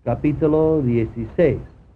Capítulo 16.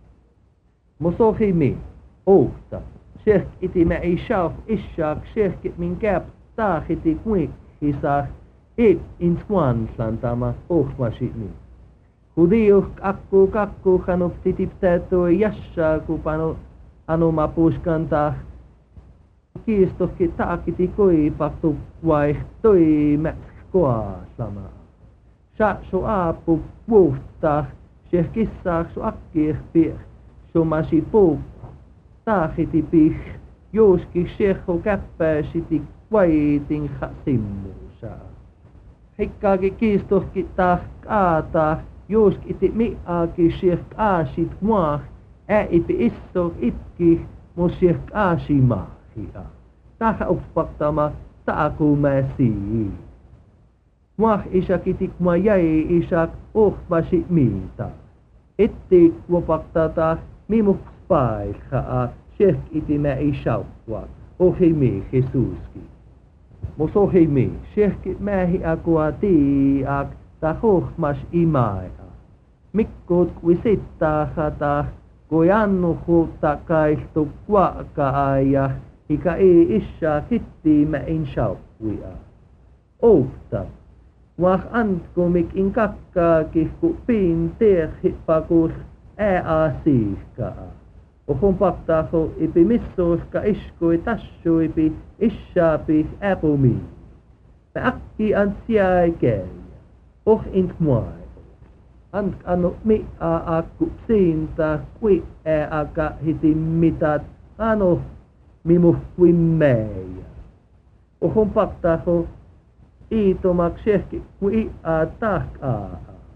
Mosohimi, Oukta, Sheikh iti mä ishaf ishak Sheikh min käp taahiti kuik hisah inswan santama ohmashimi. Hudiuh kakku hanuf titiptätoi jashaa kupano anuma puskanta kiistohki taakiti koi paktu vaihtoi mätskoa sama. Shaksu aapu vuhtaa Sheikh su akkir pier somasi puuk taahiti pih jooski Sheikhu käppäsiti vaitin simmusa. Hikkaaki kiistohki taah aataa jooski iti miaaki Sheikh aasit muah ipi isto ipki mu Sheikh aasimahia. Taha uppaktama taaku mäsii. Muah isakitik mua jäi isak ohvasi miita. Etti kuopaktata mimuk paikkaa Sheikh iti mä isaukua. Ohimi Jesuski. Mos ohimi Sheikh mähi akua tiiak ta hohmas imaia. Mikkut kuisittaa hata kui annu huutta kaihtu kuakaa ja hika ei isha kitti mä insaukuja. Oukta. Wah antkumik in kakkaakih ku piin terhippakus ääasiihkaa. Ohon paktaho ipi missuuska iskui tassuipi ishaapi äpumi. Mä akki ant siai käy. Int muai. Ant annu mi'a akku siinta kui ääaka hiti mitat anu mimuh kuin mäijä. Ohon paktaho Iitomak Sheikh kui tahkaa.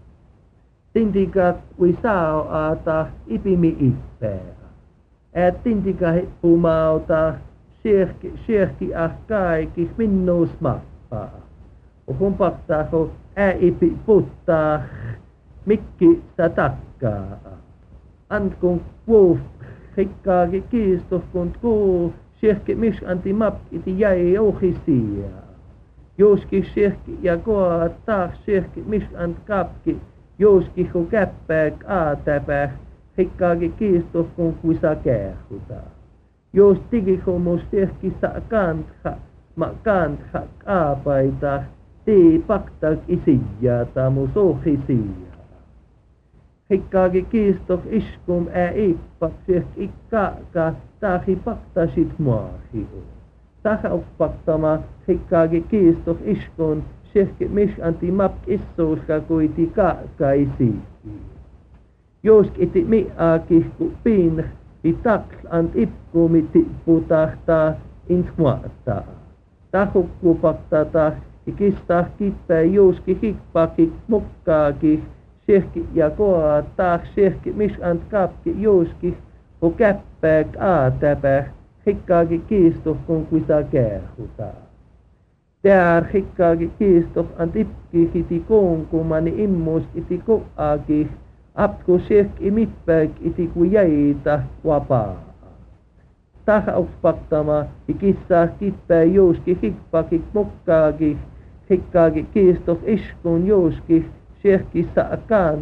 Tintika kui sao aata ipimi ippää. Tintika hippumauta Sheikh ahkaikis minnuus mappaa. Ohon paktaho ipi puttaa mikki sa takkaa. Antkun kuuf hikkaaki kiistoh kun kuu Sheikh mis anti map iti jäi ohisia. Jooski Sheikh ja koa taas Sheikh mis ant kapki, jooski ho käppääk aatäpä, hikkaaki kiistoh kun kuisa käähuta. Joos tigiho mus Sheikh sa kantha aapaita, tee paktak isijata mus ohisia. Hikkaaki kiistoh iskum ippak Sheikh ikkaka tahi paktasit muahiu. Taha uppaktama hikkaagi kiistoh iskon Sheikh mis anti map issuuska kuiti kaakaisiiki. Joosk iti miaaki ku piin itaks ant ipkumi tipputahtaa insmuata. Tahukku paktata ikistah kippää jooski hikpaki mukkaaki Sheikh ja koa taak Sheikh mis ant kapki jooski ho käppääk aatäpä. Hikkaaki kiistoh kun kuisa käähuta. Tär hikkaaki kiistoh ant ipki hiti koonkumani immus iti koaaki. Apku Sheikh imippäik iti ku jäitä vapaa. Taha uppaktama ikissah kippää jooski hikpaki mukkaaki. Hikkaaki kiistoh iskun jooski Sheikh saa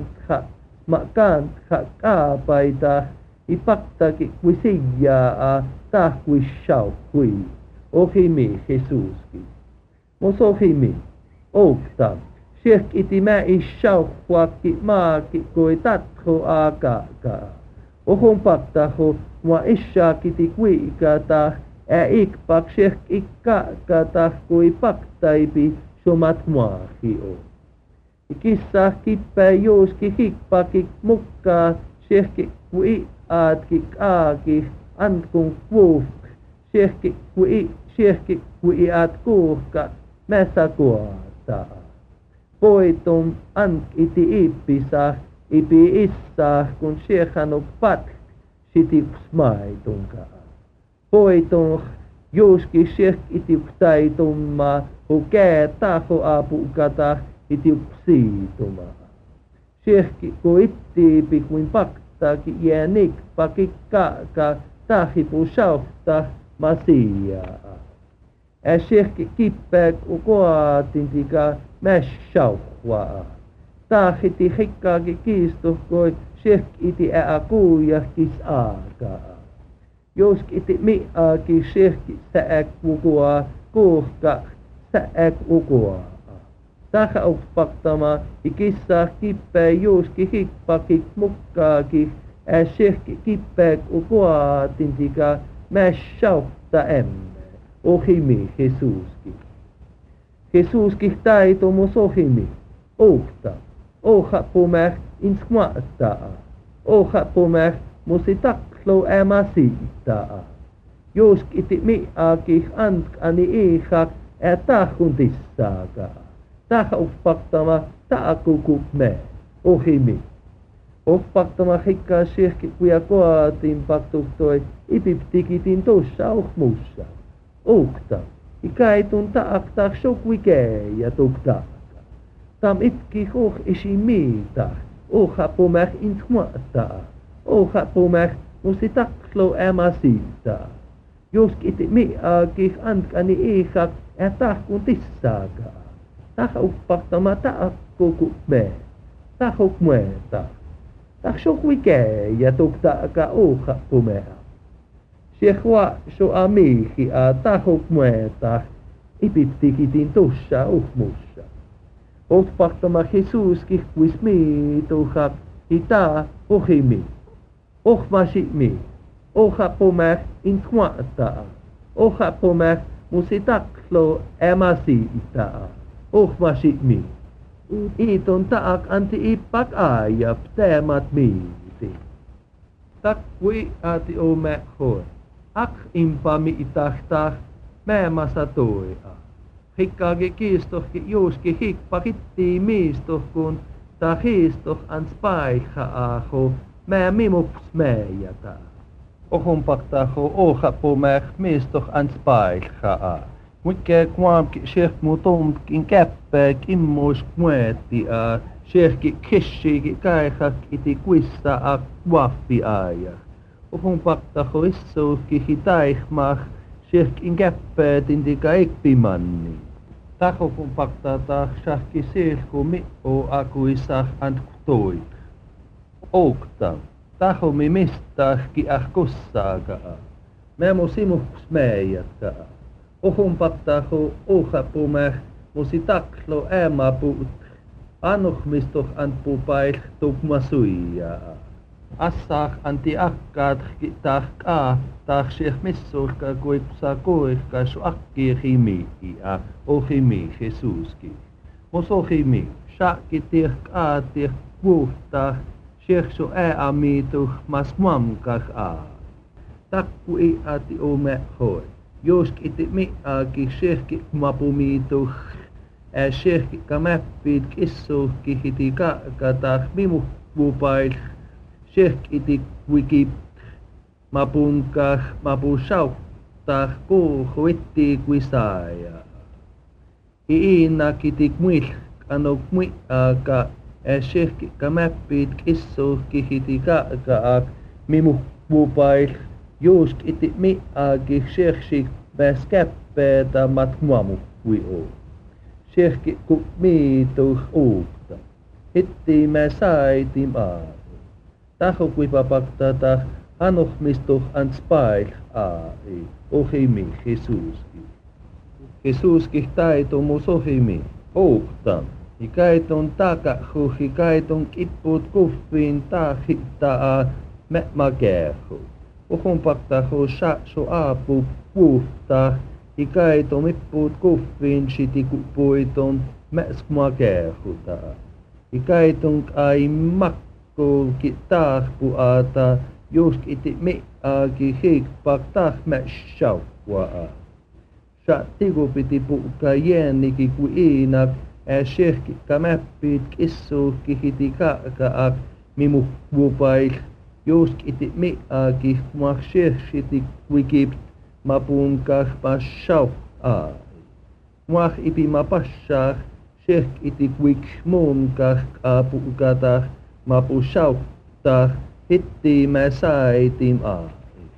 kantha kaapaita. Ipaktaki kui sijaa tahkui shaukui. Ohimi Jesuski. Mos ohimi. Oukta. Sheikh iti mä ishaukhuakki maaki kui tatho aakaka. Ohon paktaho mua ishaakiti kuikata ikpak Sheikh ikkakata kui paktaipi somat muahio. Ikissah kippää jooski hikpaki mukkaa Sheikh kui aatki aaki antkun kuuhk Sheikh kui aat kuuhka mässä kuota. Poitum ank iti ippisah ipi issah kun Sheikhanu patk sitiks maitunka. Poitum jooski Sheikh iti taitumma hu kää taho apukata iti siituma. Sheikh ku ittiipi kuin paktaki jäänik pakikkaaka tahipu shauhta masiaa. Sheikh kippääk ukoatintika mäs shauhwaa. tahiti hikkaakin kiistuhkoi shek iti aakuja kis aakaa. Jos iti miaakin shek sääk ukua kuhka sääk ukua. Tähän oppaktama ikissa kippää juuski hippakik mukkaakin shek kippääk ukua tintika mässautta emme. Ohimi Jesuski. Jesuski taitomus ohimi. Ohta. Oha pumäh inskmaattaa. Oha pumäh musi taklo ämasiittaa. Jos iti miaakih antkani ihak tahuntissaaka. Tähän oppaktama taakukuk me. Ohimi. Oppaktama hikkaa sirki kuja koatin paktuhtoi ipiptikitin tuossa ohmussa. Ohta. Ikaitun taaktaak sokvikee ja tuktaaka. Tam itki hoh isi miita. Oha pumäh intmaattaa. Oha pumäh musi taklo ämasiittaa. Jos iti miaakih antkani ihak tahkun tissaaka. Tähän oppaktama taakukuk me. Tahuk mueta. Tah sokvikee ja tuktaaka oha pumäh. Siehua so amihi a tahuk mueta ipiptikitin tuossa uhmussa. Otpaktama Jesuski kuis miituhak ita ohimi. Ohmasi mi. Oha pumäh intmaattaa. Oha pumäh musi taklo ämasiittaa. Ohmasi mi. Iton taak anti ippak ajap teemat miiti. Takkui ati ome hoi. Ak impami itahtaa määmassa toia. Hikkaagi kiistohki juuski hikpa hittii miistohkun ta hiistoh ans paikha aho mää mimuks määjätä. Ohunpaktaho ohapumäh miistoh ans paikha. Muikkee kuamki shehmu tomkin käppääk immuis muetti shehki kishiki kaihak iti kuissa a kuaffi aja. Ohunpaktaho issuuhki hitaihmah shehkin käppäätin tika ekpimanni. Tahokun paktaa shahki silku mi'o akuisah antkutoik. Oukta. Tahomi mistahki kussaakaa. Mämu simuks mäijätkaa. Ohun paktaho ohapumäh musi taklo äämapuut. Anohmistoh antpupail tukmasuijaa. Assah anti akkaat tahkaa tahsieh missuhka kuipsa kuihka su akki himiia. Ohimi Jesuski. Mos ohimi. Shakki tieh puhtah. Siehsu ääamiituh mas mamkah Takku i ati ome hoi. Josk iti miaaki siehki mapumiituh. Siehki kamäppiit kissuhki hiti katah mimuhpupail. Siehki iti wikip mapunkah mapusautah kuhuitti kuisaaja. Iinak iti muilk anok muiaaka. Siehki kamäppiit kissuhki hiti kaak mimuhpupail. Juusk iti miaaki siehsi pääs käppeetä matmuamukkui oo. Siehki ku miituh uukta. Hitti mä saitim aari. Taho kuipa paktata anohmistuh ans pail aari. Ohimi Jesuski. Jesuski taitomus ohimi. Uukta. Ikaiton takahu, ikaiton kipput kuffiin tahittaa mäkähu. Ohun paktahu su aapu puhtaa. Ikaiton mipput kuffiin shiti puiton mäkähutaa. Ikaiton ai makku tahpuata. Jusk iti miaaki hikpak tahmässaukua. Shatiku piti puhkaa jänniki ku iinak. Siehki kamäppiit kissuhki hiti kaak mimuhpupail. Jusk iti miaaki mah siehsiti wikip mapunkah passau aari. Mah ipi mapassah siehk iti wik munkah apukatah mapusautah hitti mä saitim aari.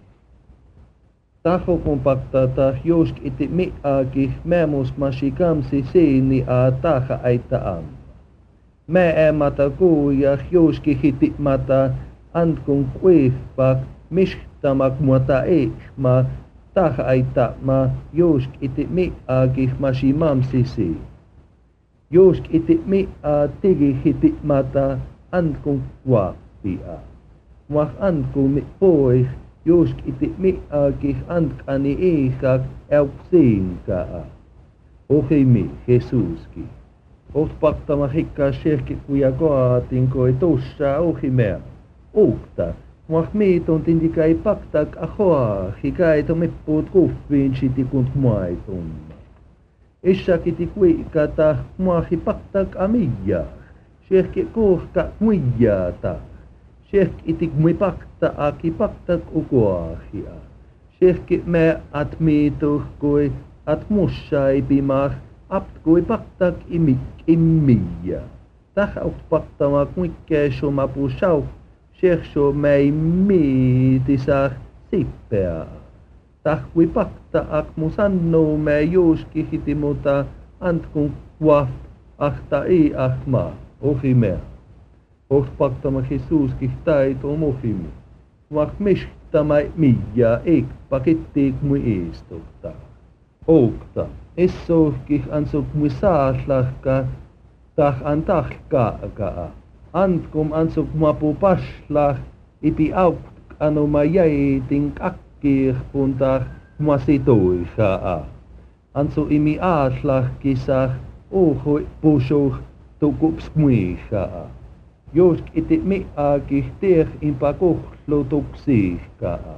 Tahokun paktata jusk iti miaaki mämus masikamsi siini a taha aita amma. Mä mata kuuja jouski hiti mata antkun kuifpak mishtamak muata eikma tahaita ma jousk iti miagih mashimamsisi. Jousk iti mia tigi hiti mata antkun kuapia. Muak antkun mi poih jousk iti miagih antkani ihak euksinkaa. Ohimi Jesuski. Otpaktama hikkaa shehki kuja koatin koi tussa ohimea. Uukta. Muak miitun tindikai paktak ahoa hikaito mippuut kuffiin shiti kunt muaitumma. Ishakiti kuikata muahi paktak amija. Shehki kuhka muijata. Shehki iti muipakta aki paktak ukoahia. Shehki me at miituh kui at mussaipimak apt kui paktak imija. Tähän otpaktama kuikkee shomapu shau. Shehso mei miitisah sippeaa. Tahkui pakta ak mu sannoo me jouski hiti muta antkun kuaf ahta ei ahma ohimea. Otpaktama Jesuski taito muhimi. Mak mishtama mija eik pakittiik mu iistokta. Oukta. Essohkih ansok mu saaslahka tah antahkaakaa. Antkum ansok mapu paslah ipi aukt anoma jäitin kakkir puntah masitoisaa. Anso imi aaslah kisah ohoi pusuh tukups muisaa. Jousk iti miakih tieh impa kohlutuksiikaa.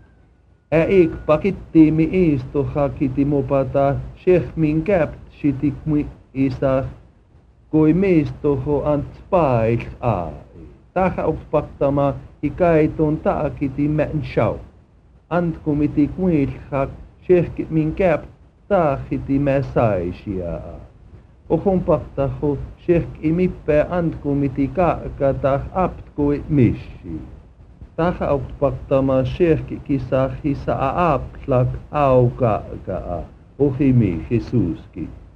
Eik pakitti mi istohakiti mopata shehmin käpt shitik mu isah. Kui meistoho ant spail ai. Tähän oppaktama hikaitun taakiti män shau. Antkumiti kuilhak shehki min käp taahiti mä saisia. Ohon paktaho shehki mippe antkumiti kaakata apt kui mishi. Tähän oppaktama shehki kisah hisa aaplak aukaakaa. Ohimi Jesuski.